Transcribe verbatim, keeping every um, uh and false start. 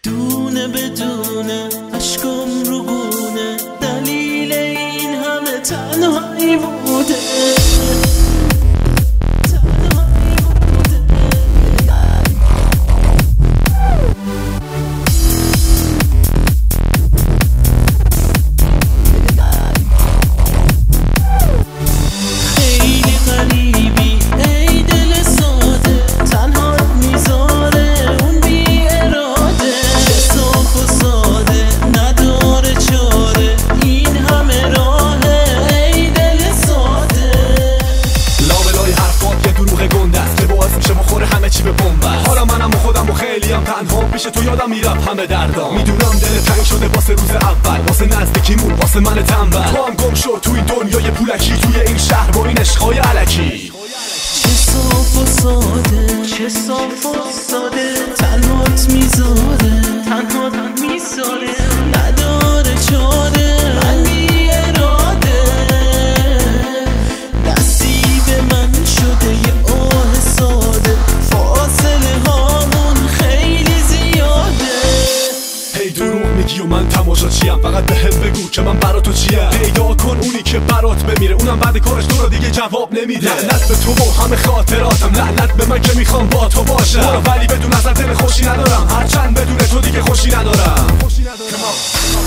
دونه بدونه عشقم رو گونه، دلیل این همه تنهایی بوده. حالا منم و خودم و خیلیم تنها پیش تو یادم میرفت همه دردام. میدونم دل تنگ شده واسه روز اول، واسه نزدیکیمون، واسه من تنبل. تو هم گم شد توی دنیای پولکی، توی این شهر با این عشقای الکی. چه صاف و ساده، چه صاف و ساده، تنهات میذاره، تنهات میذاره، نداره چاره، من بی اراده. نصیب من شده یه آه ساده، فاصله هامون خیلی زیاده. هی دروغ میگی و من تماشا چیم، فقط به هم بگو که من برا تو چیم. پیدا کن اونی که برات بمیره، اونم بعد کارش تو رو دیگه جواب نمیده. لعنت به تو و همه خاطراتم، لعنت به من که میخوام با تو باشم. برو ولی بدون ازت دل خوشی ندارم، هرچند بدون تو دیگه خوشی ندارم.